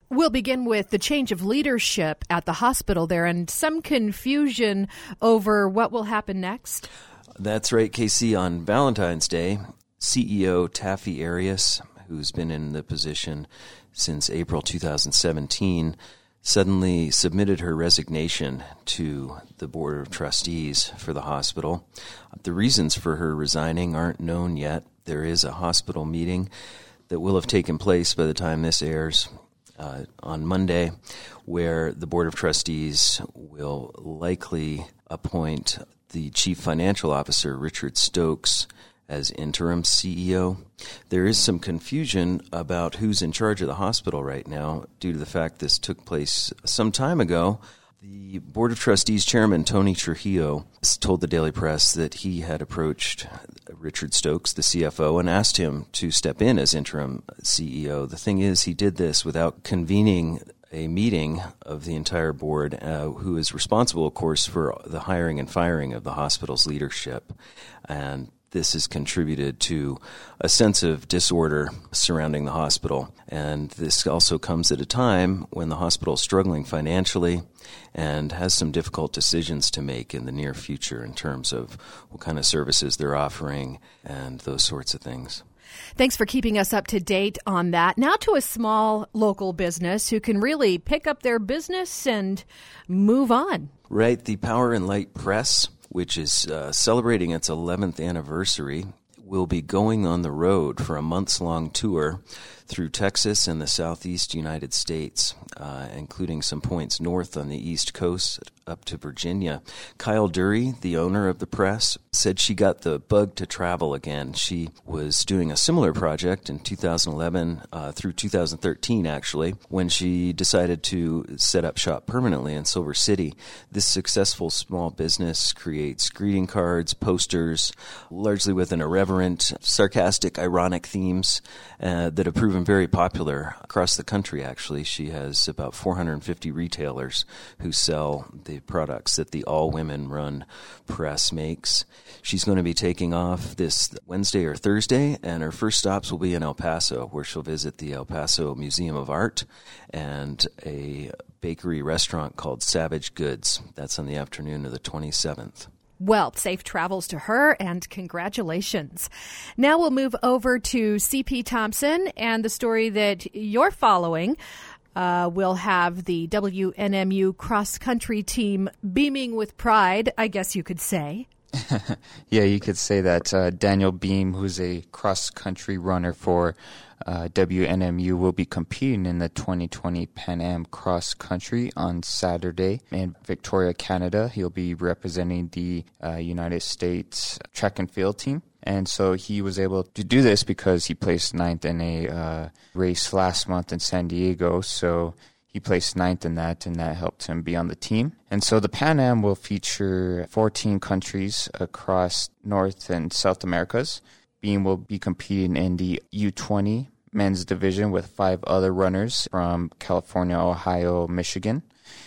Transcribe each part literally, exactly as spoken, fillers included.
We'll begin with the change of leadership at the hospital there and some confusion over what will happen next. That's right, Casey. On Valentine's Day, C E O Taffy Arias, who's been in the position since April two thousand seventeen, suddenly submitted her resignation to the Board of Trustees for the hospital. The reasons for her resigning aren't known yet. There is a hospital meeting that will have taken place by the time this airs uh, on Monday, where the Board of Trustees will likely appoint the Chief Financial Officer, Richard Stokes, as interim C E O. There is some confusion about who's in charge of the hospital right now due to the fact this took place some time ago. The Board of Trustees Chairman, Tony Trujillo, told the Daily Press that he had approached Richard Stokes, the C F O, and asked him to step in as interim C E O. The thing is, he did this without convening a meeting of the entire board, uh, who is responsible, of course, for the hiring and firing of the hospital's leadership. And this has contributed to a sense of disorder surrounding the hospital. And this also comes at a time when the hospital is struggling financially and has some difficult decisions to make in the near future in terms of what kind of services they're offering and those sorts of things. Thanks for keeping us up to date on that. Now to a small local business who can really pick up their business and move on. Right. The Power and Light Press, which is uh, celebrating its eleventh anniversary, will be going on the road for a months-long tour through Texas and the southeast United States, uh, including some points north on the East Coast up to Virginia. Kyle Dury, the owner of the press, said she got the bug to travel again. She was doing a similar project in two thousand eleven uh, through two thousand thirteen, actually, when she decided to set up shop permanently in Silver City. This successful small business creates greeting cards, posters, largely with an irreverent, sarcastic, ironic themes uh, that have proven very popular across the country, actually. She has about four hundred fifty retailers who sell the products that the all-women-run press makes. She's going to be taking off this Wednesday or Thursday, and her first stops will be in El Paso, where she'll visit the El Paso Museum of Art and a bakery restaurant called Savage Goods. That's on the afternoon of the twenty-seventh. Well, safe travels to her, and congratulations. Now we'll move over to C P Thompson and the story that you're following. Uh, we'll have the W N M U cross-country team beaming with pride, I guess you could say. Yeah, you could say that. Uh, Daniel Beam, who's a cross-country runner for uh, W N M U, will be competing in the twenty twenty Pan Am Cross Country on Saturday in Victoria, Canada. He'll be representing the uh, United States track and field team. And so he was able to do this because he placed ninth in a uh, race last month in San Diego. So he placed ninth in that, and that helped him be on the team. And so the Pan Am will feature fourteen countries across North and South Americas. Beam will be competing in the U twenty men's division with five other runners from California, Ohio, Michigan.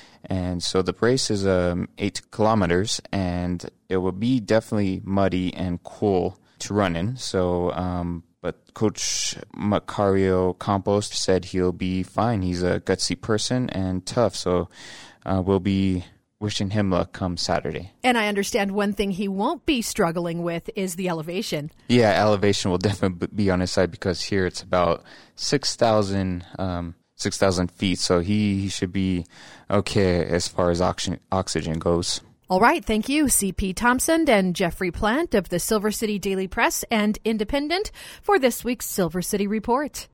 And so the race is um, eight kilometers, and it will be definitely muddy and cool to run in. So, um, but Coach Macario Campos said he'll be fine. He's a gutsy person and tough. So uh, we'll be wishing him luck come Saturday. And I understand one thing he won't be struggling with is the elevation. Yeah, elevation will definitely be on his side because here it's about six thousand um, six thousand feet. So he, he should be okay as far as oxygen, oxygen goes. All right. Thank you, C P Thompson and Jeffrey Plant of the Silver City Daily Press and Independent for this week's Silver City Report.